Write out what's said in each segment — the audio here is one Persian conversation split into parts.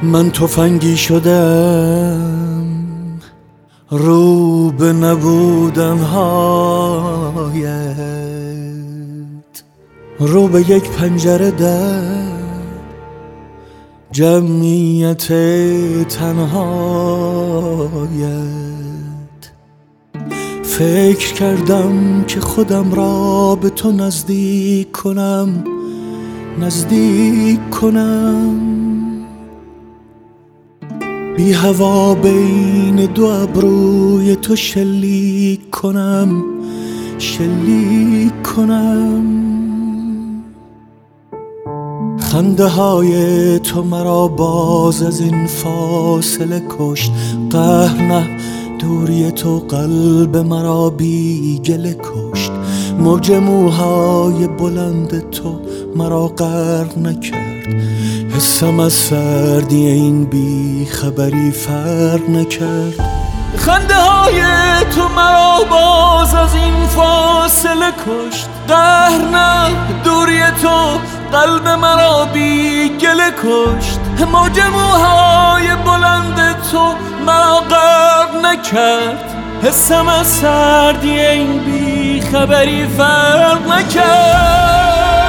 من تفنگی شدم رو به نبودن هایت، رو به یک پنجره در جمعیت تنهایت. فکر کردم که خودم را به تو نزدیک کنم، نزدیک کنم، بی هوا بین دو ابروی تو شلیک کنم، شلیک کنم. خنده های تو مرا باز از این فاصله کشت، قهر نه دوری تو قلب مرا بی گله کشت. موج موهای بلند تو مرا غرق نکرد، حسم از سردی این بی خبری فرق نکرد. خنده های تو مرا باز از این فاصله کشت، قهر نه دوری تو قلب مرا بی گله کشت. موج موهای بلند تو مرا غرق نکرد، حسم از سردی این بی خبری فرق نکرد.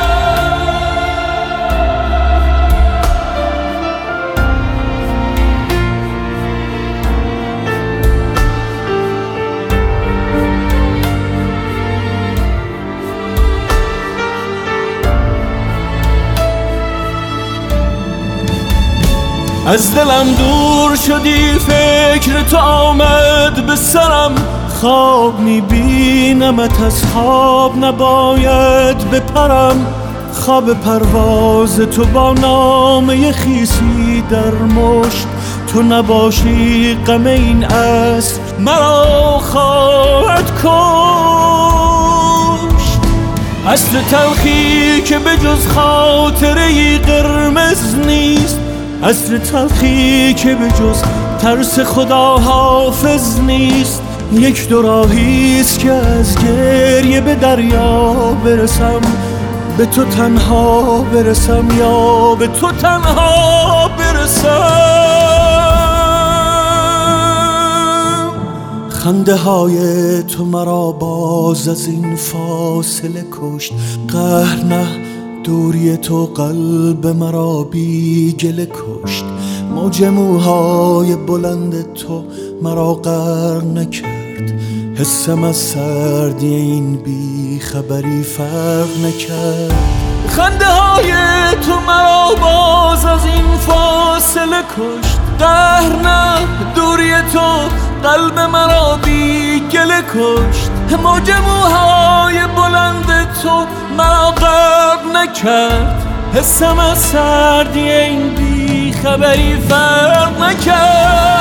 از دلم دور شدی، فکر تو آمد به سرم، خواب میبینمت از خواب نباید بپرم. خواب پرواز تو با نامه خیسی در مشت، تو نباشی غم این عصر مرا خواهد کشت. اصل تلخی که به جز خاطره قرمز نیست، اصل تلخی که به جز ترس خدا حافظ نیست. یک دو راهیست که از گریه به دریا برسم، به تو تنها برسم یا به تو تنها برسم. خنده های تو مرا باز از این فاصله کشت، قهر نه دوری تو قلب مرا بی گله کشت. موج موهای بلند تو مرا غرق نکرد، حسم از سردی این بی خبری فرق نکرد. خنده های تو مرا باز از این فاصله کشت، قهر نه دوری تو قلب مرا بی گله کشت. موج موهای بلند تو مرا غرق نکرد، حسم از سردی این بی خبری فرق نکرد.